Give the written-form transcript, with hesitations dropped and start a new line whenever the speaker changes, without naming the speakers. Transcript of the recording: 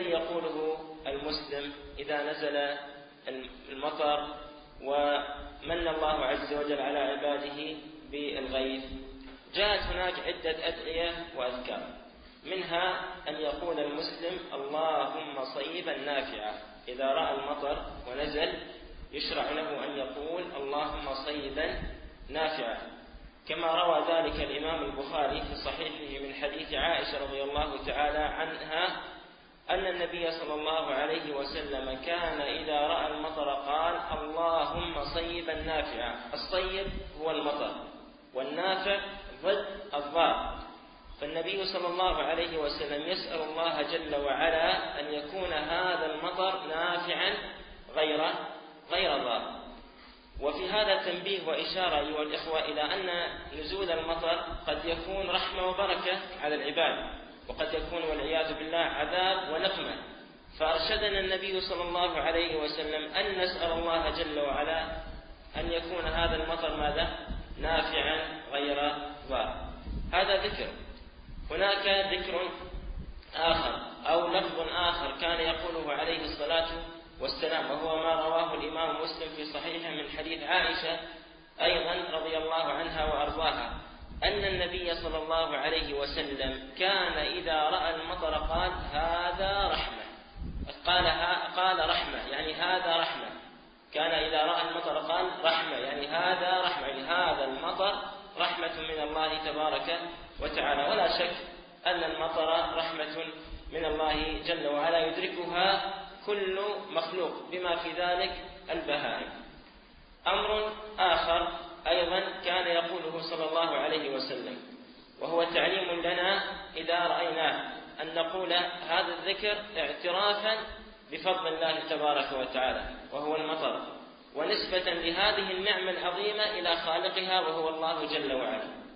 الذي يقوله المسلم إذا نزل المطر ومن الله عز وجل على عباده بالغيث؟ جاءت هناك عدة أدعية وأذكار، منها أن يقول المسلم اللهم صيبا نافعا. إذا رأى المطر ونزل يشرع له أن يقول اللهم صيبا نافعا، كما روى ذلك الإمام البخاري في صحيحه من حديث عائشة رضي الله تعالى عنها أن النبي صلى الله عليه وسلم كان إذا رأى المطر قال اللهم صيبا نافعا. الصيب هو المطر، والنافع ضد الضار، فالنبي صلى الله عليه وسلم يسأل الله جل وعلا أن يكون هذا المطر نافعا غير ضار. وفي هذا تنبيه وإشارة أيها الإخوة إلى أن نزول المطر قد يكون رحمة وبركة على العباد، وقد يكون والعياذ بالله عذاب ونقمة، فأرشدنا النبي صلى الله عليه وسلم أن نسأل الله جل وعلا أن يكون هذا المطر ماذا؟ نافعا غير ضار. هذا ذكر. هناك ذكر آخر أو لفظ آخر كان يقوله عليه الصلاة والسلام، وهو ما رواه الإمام مسلم في صحيحه من حديث عائشة أيضا رضي الله عنها وأرضاها أن النبي صلى الله عليه وسلم كان إذا رأى المطر قال هذا رحمة، قال رحمة يعني هذا رحمة. كان إذا رأى المطر قال رحمة يعني هذا رحمة، يعني هذا المطر رحمة من الله تبارك وتعالى. ولا شك أن المطر رحمة من الله جل وعلا يدركها كل مخلوق بما في ذلك البهائم. أمر آخر أيضا كان يقوله صلى الله عليه وسلم، وهو تعليم لنا إذا رأيناه، أن نقول هذا الذكر اعترافا بفضل الله تبارك وتعالى وهو المطر، ونسبة لهذه النعمة العظيمة إلى خالقها وهو الله جل وعلا.